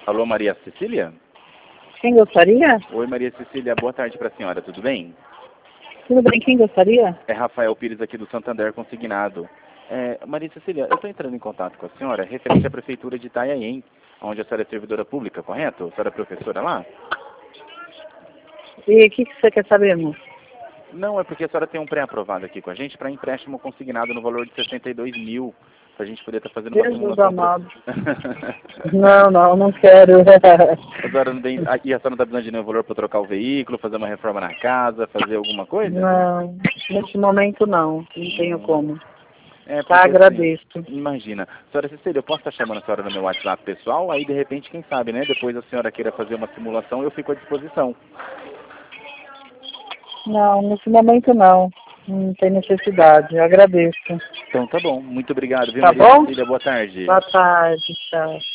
Alô, Maria Cecília? Quem gostaria? Oi, Maria Cecília, boa tarde para a senhora, tudo bem? Tudo bem, quem gostaria? É Rafael Pires aqui do Santander Consignado. Maria Cecília, eu estou entrando em contato com a senhora referente à Prefeitura de Itanhaém, onde a senhora é servidora pública, correto? A senhora é professora lá? E o que você quer saber, moço? Não, é porque a senhora tem um pré-aprovado aqui com a gente para empréstimo consignado no valor de 62 mil, para a gente poder estar fazendo uma Jesus simulação. amado. Não quero. A senhora não tem, e a senhora não está precisando de nenhum valor para trocar o veículo, fazer uma reforma na casa, fazer alguma coisa? Não, neste momento não tenho como. Porque, Agradeço. assim, imagina. Senhora Cecília, eu posso estar chamando a senhora no meu WhatsApp pessoal, aí de repente, quem sabe, né? Depois a senhora queira fazer uma simulação, eu fico à disposição. Não, nesse momento não. Não tem necessidade. Agradeço. Então tá bom. Muito obrigado, viu, Tá Maria bom? Cecília? Boa tarde. Boa tarde, tchau.